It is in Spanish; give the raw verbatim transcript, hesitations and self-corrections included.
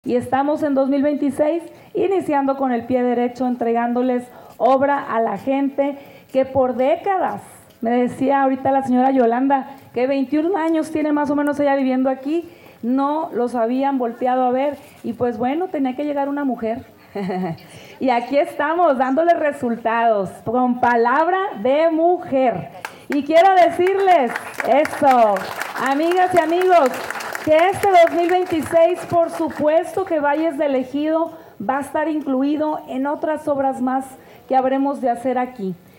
Y estamos en dos mil veintiséis iniciando con el pie derecho, entregándoles obra a la gente que por décadas, me decía ahorita la señora Yolanda, que veintiún años tiene más o menos ella viviendo aquí, no los habían volteado a ver y pues bueno, tenía que llegar una mujer. Y aquí estamos dándoles resultados con palabra de mujer. Y quiero decirles eso, amigas y amigos, que este dos mil veintiséis, por supuesto que Valles del Ejido va a estar incluido en otras obras más que habremos de hacer aquí.